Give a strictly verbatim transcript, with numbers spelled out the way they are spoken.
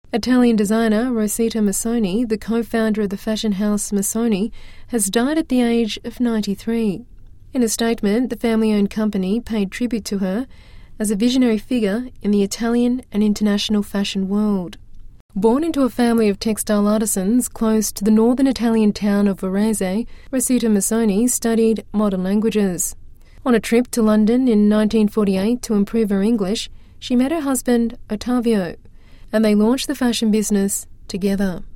Italian designer Rosita Missoni, the co-founder of the fashion house Missoni, has died at the age of ninety-three. In a statement, the family-owned company paid tribute to her as a visionary figure in the Italian and international fashion world. Born into a family of textile artisans close to the northern Italian town of Varese, Rosita Missoni studied modern languages. On a trip to London in nineteen forty-eight to improve her English, she met her husband, Ottavio, and they launched the fashion business together.